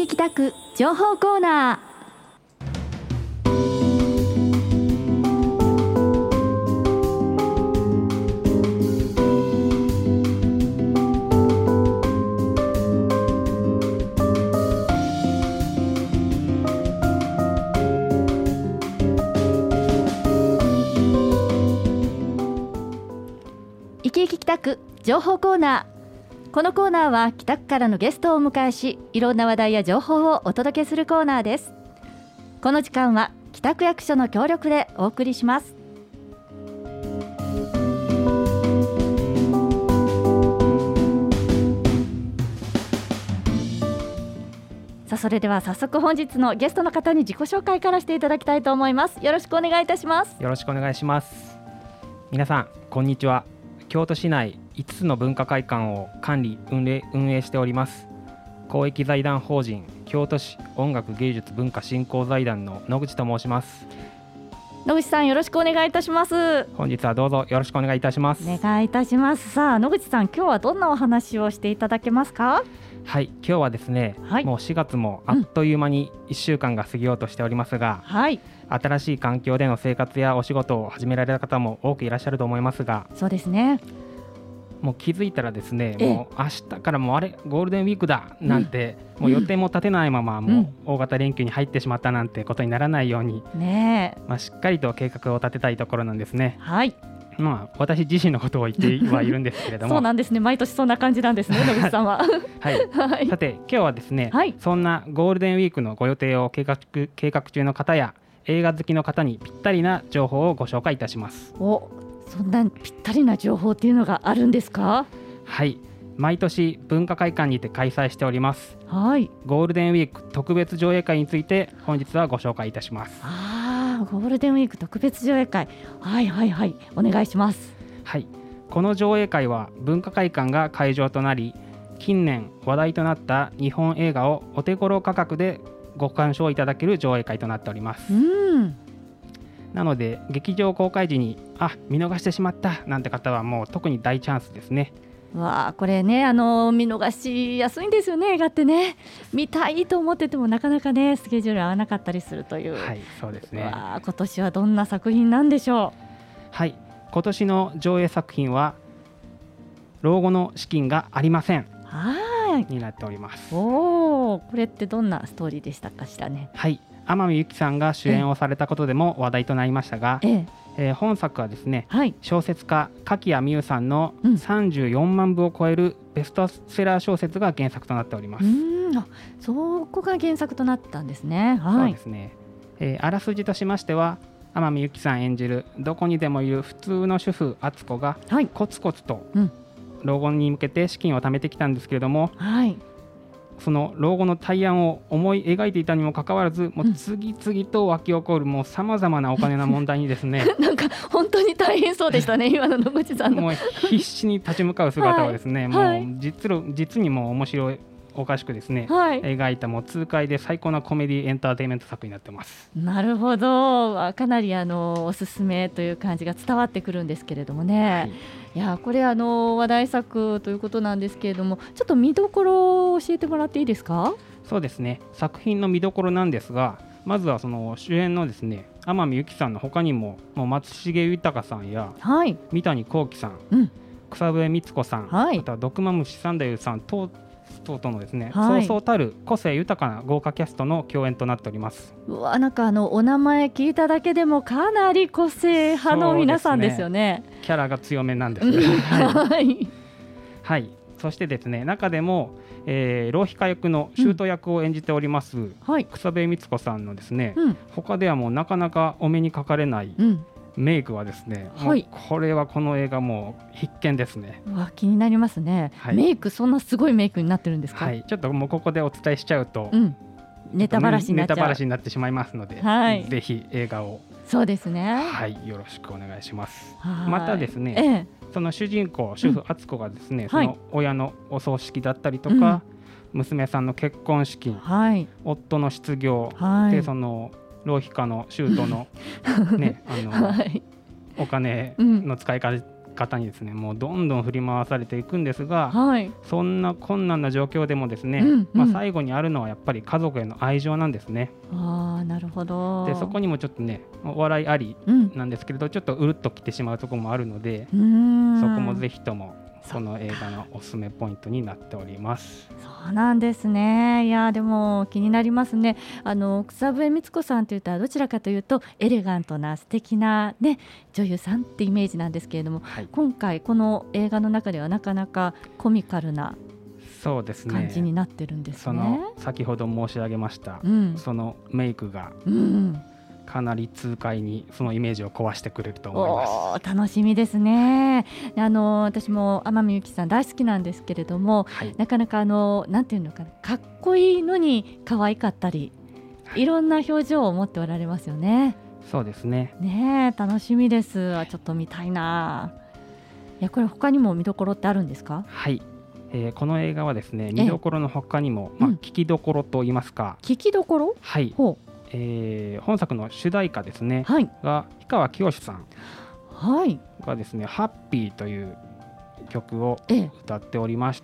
き北区情報コーナー。いきいき北区情報コーナー。このコーナーは北区からのゲストをお迎えし、いろんな話題や情報をお届けするコーナーです。この時間は北区役所の協力でお送りします。さあ、それでは早速本日のゲストの方に自己紹介からしていただきたいと思います。よろしくお願いいたします。 よろしくお願いします。皆さんこんにちは。京都市内5つの文化会館を管理運営しております公益財団法人京都市音楽芸術文化振興財団の野口と申します。 野口さん、よろしくお願いいたします。 本日はどうぞよろしくお願いいたします。 お願いいたします。さあ、野口さん、今日はどんなお話をしていただけますか？ はい、今日はですね、もう4月もあっという間に1週間が過ぎようとしておりますが、新しい環境での生活やお仕事を始められた方も多くいらっしゃると思いますが、 そうですね、 もう気づいたらですね、もう明日からもうゴールデンウィークだなんて、もう予定も立てないままもう大型連休に入ってしまったなんてことにならないように、しっかりと計画を立てたいところなんですね。私自身のことを言ってはいるんですけれどもそうなんですね、毎年そんな感じなんですね、野口さんはさて今日はですね、そんなゴールデンウィークのご予定を計画中の方や映画好きの方にぴったりな情報をご紹介いたします。 そんなぴったりな情報っていうのがあるんですか？ はい、毎年文化会館にて開催しております、ゴールデンウィーク特別上映会について本日はご紹介いたします。 ゴールデンウィーク特別上映会、お願いします。 この上映会は文化会館が会場となり、近年話題となった日本映画をお手頃価格でご鑑賞いただける上映会となっております。なので劇場公開時に見逃してしまったなんて方はもう特に大チャンスですね。 これね、見逃しやすいんですよね、映画ってね。見たいと思っててもなかなかね、スケジュール合わなかったりするという。 そうですね。 今年はどんな作品なんでしょう？ 今年の上映作品は老後の資金がありませんになっております。 これってどんなストーリーでしたかしらね。 天海祐希さんが主演をされたことでも話題となりましたが、本作はですね、小説家柿谷美優さんの34万部を超えるベストセラー小説が原作となっております。 そこが原作となったんですね。 そうですね。あらすじとしましては、天海祐希さん演じるどこにでもいる普通の主婦敦子がコツコツと老後に向けて資金を貯めてきたんですけれども、その老後の大安を思い描いていたにもかかわらず、もう次々と湧き起こるもうさまざまなお金の問題にですねなんか本当に大変そうでしたね今の野口さんのもう必死に立ち向かう姿をですね、もう実にもう面白いおかしくですね、描いたもう痛快で最高なコメディエンターテインメント作品になってます。 なるほど、かなりおすすめという感じが伝わってくるんですけれどもね、いやこれ話題作ということなんですけれども、ちょっと見どころを教えてもらっていいですか？ そうですね、作品の見どころなんですが、まずはその主演のですね天海祐希さんの他にも松重豊さんや、三谷幸喜さん、草笛光子さん、あとは毒マムシ三太夫さん等々のですね、そうそうたる個性豊かな豪華キャストの共演となっております。 なんかお名前聞いただけでもかなり個性派の皆さんですよね。 キャラが強めなんですそしてですね、中でも、浪費家役の舅役を演じております、草笛光子さんのですね、他ではもうなかなかお目にかかれないメイクはですね、これはこの映画も必見ですね。 気になりますね、メイク、そんなすごいメイクになってるんですか？ ちょっともうここでお伝えしちゃうと、 ネタバラシになってしまいますので、ぜひ映画をそうですね、 よろしくお願いします。またですね、その主人公主婦敦子がですね、その親のお葬式だったりとか、娘さんの結婚式、夫の失業、でその浪費家の舅の、ねお金の使い方にですねもうどんどん振り回されていくんですが、 はい、 そんな困難な状況でもですね、最後にあるのはやっぱり家族への愛情なんですね。 なるほど。 でそこにもちょっとねお笑いありなんですけれど、ちょっとうるっときてしまうところもあるので、そこもぜひともこの映画のおすすめポイントになっております。 そうなんですね。いやでも気になりますね。草笛光子さんというとどちらかというとエレガントな素敵な、ね、女優さんってイメージなんですけれども、今回この映画の中ではなかなかコミカルな感じになってるんですね。 その先ほど申し上げました、そのメイクが、かなり痛快にそのイメージを壊してくれると思います。 楽しみですね。私も天海祐希さん大好きなんですけれども、なかなかなんていうのかな、かっこいいのに可愛かったり、いろんな表情を持っておられますよね。 そうですね。 楽しみです。ちょっと見たいな。いやこれ他にも見どころってあるんですか？ はい、この映画はですね見どころの他にも、聞きどころと言いますか、 聞きどころ、 はい、本作の主題歌ですね、が氷川きよしさんがですね、ハッピーという曲を歌っておりまして、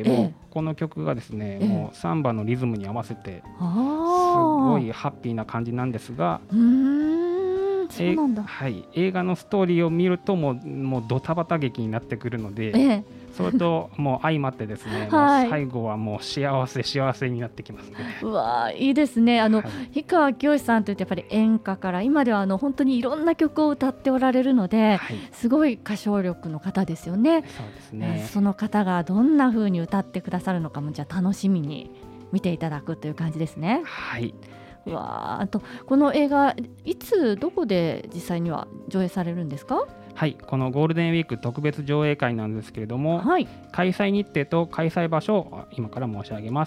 もうこの曲がですね、もうサンバのリズムに合わせてすごいハッピーな感じなんですが、 そうなんだ。 映画のストーリーを見るともうドタバタ劇になってくるので、それともう相まってですね、もう最後はもう幸せになってきますね。 うわいいですね。氷川きよしさんといってやっぱり演歌から今では本当にいろんな曲を歌っておられるので、すごい歌唱力の方ですよね。 そうですね。 その方がどんな風に歌ってくださるのかもじゃあ楽しみに見ていただくという感じですね。 はい。 あとこの映画いつどこで実際には上映されるんですか？ はい、このゴールデンウィーク特別上映会なんですけれども、開催日程と開催場所を今から申し上げます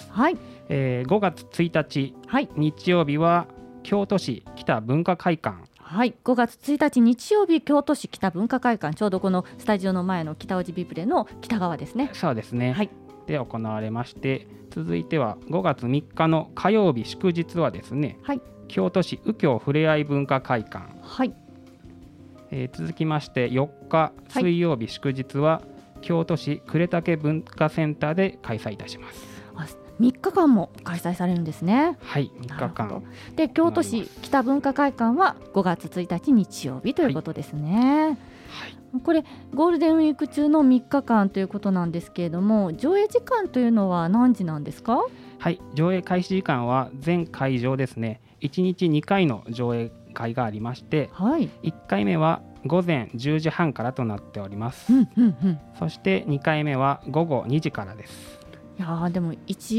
。5月1日、日曜日は京都市北文化会館。 5月1日日曜日、京都市北文化会館、ちょうどこのスタジオの前の北大路ビブレの北側ですね。 そうですね。で行われまして、続いては5月3日の火曜日祝日はですね、京都市右京ふれあい文化会館。続きまして4日水曜日祝日は京都市呉竹文化センターで開催いたします。 3日間も開催されるんですね。 はい、3日間で京都市北文化会館は5月1日日曜日ということですね。これゴールデンウィーク中の3日間ということなんですけれども、上映時間というのは何時なんですか？ はい、上映開始時間は全会場ですね、1日2回の上映会がありまして、1回目は午前10時半からとなっております。そして2回目は午後2時からです。 いやでも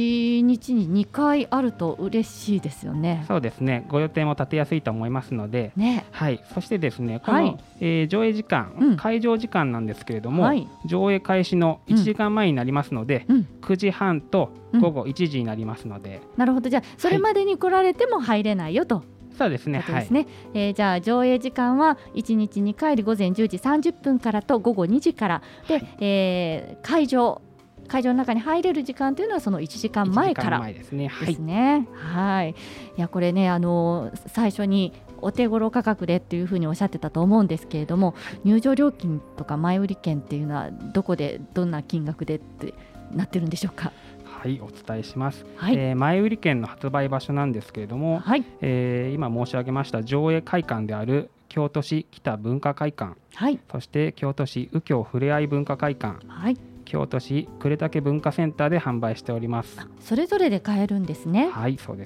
1日に2回あると嬉しいですよね。 そうですね、ご予定も立てやすいと思いますので、そしてですね、この、上映時間、会場時間なんですけれども、上映開始の1時間前になりますので、9時半と午後1時になりますので、 なるほど。じゃあそれまでに来られても入れないよと。 そうですね。 じゃあ上映時間は1日2回で午前10時30分からと午後2時からで、会場の中に入れる時間というのはその1時間前からですね。いやこれね、最初にお手頃価格でっていうふうにおっしゃってたと思うんですけれども、入場料金とか前売り券っていうのはどこでどんな金額でってなってるんでしょうか？ お伝えします。前売り券の発売場所なんですけれども、今申し上げました上映会館である京都市北文化会館、そして京都市右京ふれあい文化会館、京都市呉竹文化センターで販売しております。 それぞれで買えるんですね。 そうです。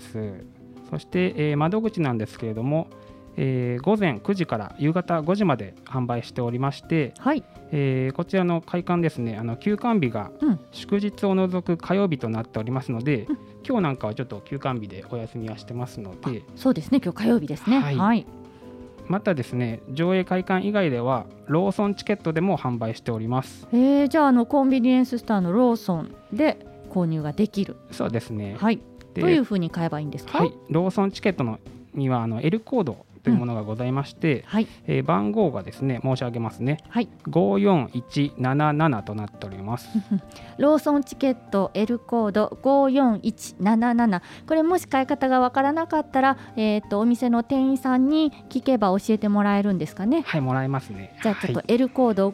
そして、窓口なんですけれども、午前9時から夕方5時まで販売しておりまして、こちらの会館ですね、休館日が祝日を除く火曜日となっておりますので、今日なんかはちょっと休館日でお休みはしてますので。 そうですね、今日火曜日ですね。 またですね、上映会館以外ではローソンチケットでも販売しております。 じゃあコンビニエンスストアのローソンで購入ができる。 そうですね。 どういうふうに買えばいいんですか？ ローソンチケットにはLコードというものがございまして、 はい、 番号がですね申し上げますね、 はい、 54177となっておりますローソンチケット L コード54177、これもし買い方がわからなかったら、お店の店員さんに聞けば教えてもらえるんですかね。 はい、もらえますね。 じゃあちょっと L コード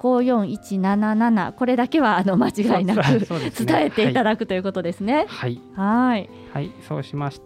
54177、これだけは間違いなく伝えていただくということですね。 はい、 はい、 はい、そうしまして、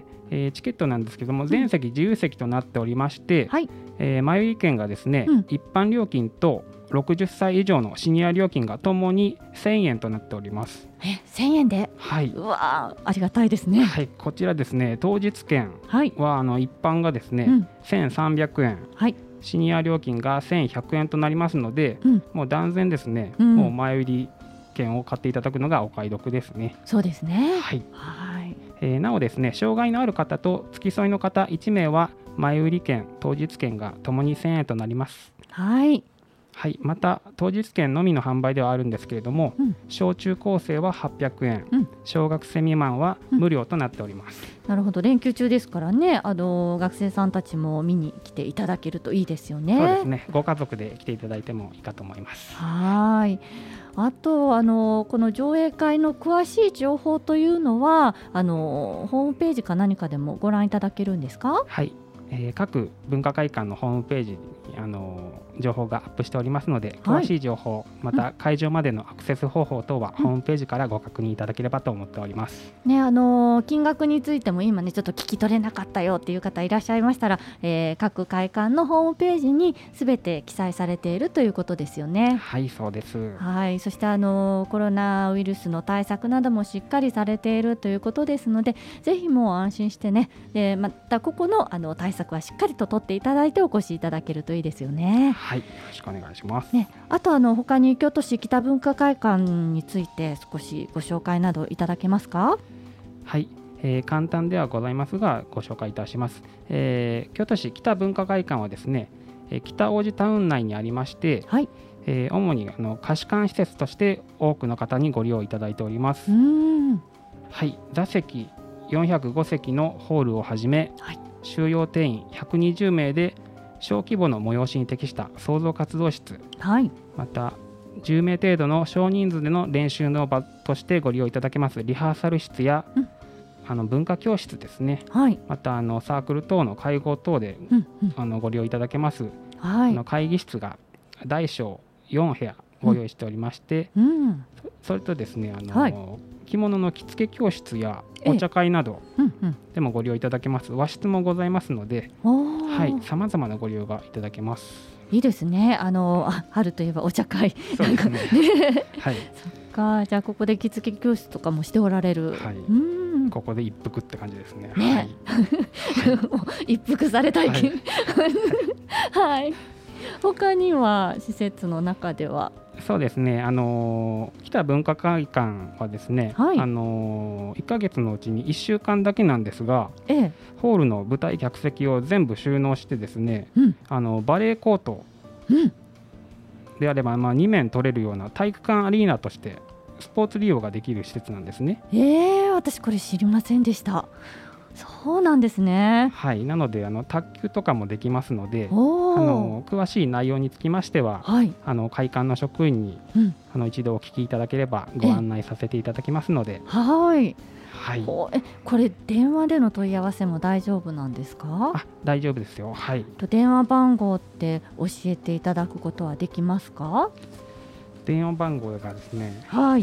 チケットなんですけども全席自由席となっておりまして、 はい、 前売り券がですね、一般料金と60歳以上のシニア料金がともに1000円となっております。 1000円で、 はい、 うわありがたいですね。 はい、こちらですね当日券は、一般がですね、1300円、 はい、 シニア料金が1100円となりますので、もう断然ですね、もう前売り券を買っていただくのがお買い得ですね。 そうですね。 はい、なおですね障害のある方と付き添いの方1名は前売り券当日券がともに1000円となります。 はい、 はい、また当日券のみの販売ではあるんですけれども、小中高生は800円、小学生未満は無料となっております。 なるほど、連休中ですからね、学生さんたちも見に来ていただけるといいですよね。 そうですね、ご家族で来ていただいてもいいかと思います。 はい、あとこの上映会の詳しい情報というのはホームページか何かでもご覧いただけるんですか？ はい、各文化会館のホームページに情報がアップしておりますので、詳しい情報、また会場までのアクセス方法等はホームページからご確認いただければと思っております。 ね、金額についても今ねちょっと聞き取れなかったよっていう方いらっしゃいましたら、各会館のホームページにすべて記載されているということですよね。 はい、そうです。 はい、そしてコロナウイルスの対策などもしっかりされているということですので、ぜひもう安心してね、でまたここの対策はしっかりと取っていただいてお越しいただけるといいですよね。 はい、よろしくお願いします。 ね、あと他に京都市北文化会館について少しご紹介などいただけますか？ はい、簡単ではございますがご紹介いたします。京都市北文化会館はですね、北大路タウン内にありまして、 はい、 主に貸し館施設として多くの方にご利用いただいております。はい、座席405席のホールをはじめ、はい、収容定員120名で小規模の催しに適した創造活動室、はい、また10名程度の少人数での練習の場としてご利用いただけますリハーサル室や、文化教室ですね、はい、またサークル等の会合等で、ご利用いただけます、はい、会議室が大小4部屋ご用意しておりまして、それとですねはい、着物の着付け教室やお茶会などでもご利用いただけます、和室もございますので、はい、様々なご利用がいただけます。 いいですね。春といえばお茶会。 そうですね。はい。 そっか、じゃあここで着付け教室とかもしておられる。 はい。ここで一服って感じですね。 ね。はい、一服されたい。はい。はい。他には施設の中では。 そうですね、北文化会館はですね、はい、1ヶ月のうちに1週間だけなんですが、ホールの舞台客席を全部収納してですね、バレエコートであれば、2面取れるような体育館アリーナとしてスポーツ利用ができる施設なんですね。 私これ知りませんでした。そうなんですね。 はい、なので卓球とかもできますので、詳しい内容につきましては、はい、会館の職員に、一度お聞きいただければご案内させていただきますので。 はい、はい、これ電話での問い合わせも大丈夫なんですか？ 大丈夫ですよ。はい、 電話番号って教えていただくことはできますか？ 電話番号がですね、 はい、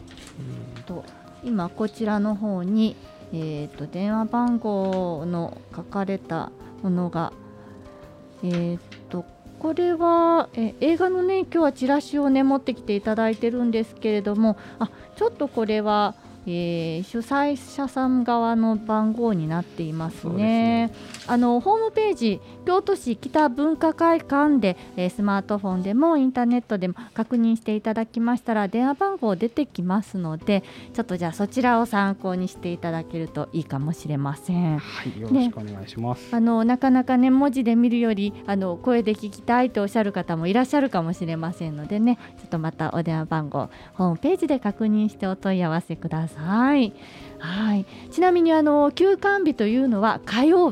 今こちらの方に電話番号の書かれたものが、これは、映画のね今日はチラシをね持ってきていただいてるんですけれども、ちょっとこれは、主催者さん側の番号になっていますね。ホームページ京都市北文化会館で、スマートフォンでもインターネットでも確認していただきましたら電話番号出てきますので、ちょっとじゃあそちらを参考にしていただけるといいかもしれません。 はい、よろしくお願いします。 なかなかね文字で見るより声で聞きたいとおっしゃる方もいらっしゃるかもしれませんのでね、ちょっとまたお電話番号ホームページで確認してお問い合わせください。はい、ちなみに休館日というのは火曜日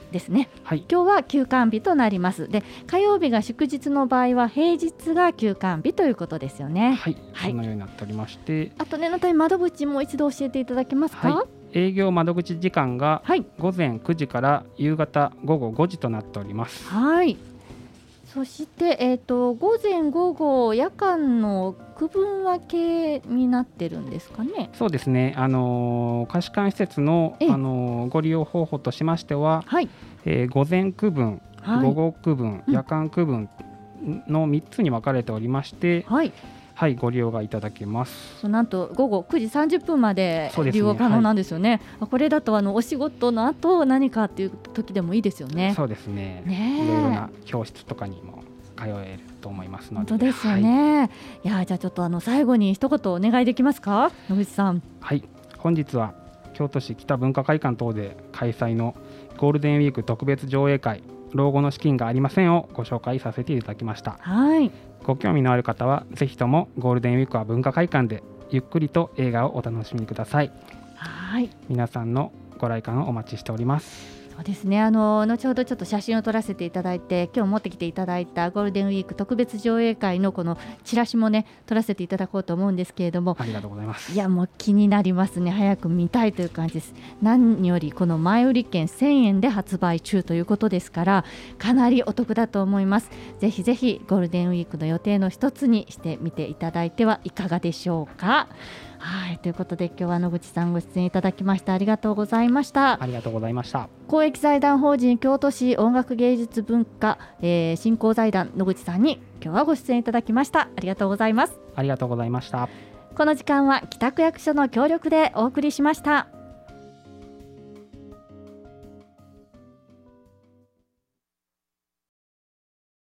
ですね、 はい、 今日は休館日となります。で、火曜日が祝日の場合は平日が休館日ということですよね。 はい、そのようになっておりまして、 あと念のため窓口も一度教えていただけますか？ 営業窓口時間が午前9時から夕方午後5時となっております。 はい、そして、午前午後夜間の区分分けになってるんですかね？ そうですね、貸し館施設の、ご利用方法としましては、午前区分、午後区分、夜間区分の3つに分かれておりまして、ご利用がいただけます。 なんと午後9時30分まで利用可能なんですよね。これだとお仕事の後何かっていう時でもいいですよね。 そうですね。いろいろな教室とかにも通えると思いますので。 本当ですよね。いや、じゃあちょっと最後に一言お願いできますか、野口さん。 はい、本日は京都市北文化会館等で開催のゴールデンウィーク特別上映会老後の資金がありませんをご紹介させていただきました。ご興味のある方はぜひともゴールデンウィークは文化会館でゆっくりと映画をお楽しみください。皆さんのご来館をお待ちしております。 そうですね、後ほどちょっと写真を撮らせていただいて、今日持ってきていただいたゴールデンウィーク特別上映会のこのチラシもね撮らせていただこうと思うんですけれども、 ありがとうございます。 いや、もう気になりますね。早く見たいという感じです。何よりこの前売り券1000円で発売中ということですから、かなりお得だと思います。ぜひぜひゴールデンウィークの予定の一つにしてみていただいてはいかがでしょうか。ということで今日は野口さんご出演いただきましてありがとうございました。 ありがとうございました。 公益財団法人京都市音楽芸術文化、振興財団野口さんに今日はご出演いただきました。ありがとうございます。 ありがとうございました。 この時間は北区役所の協力でお送りしました。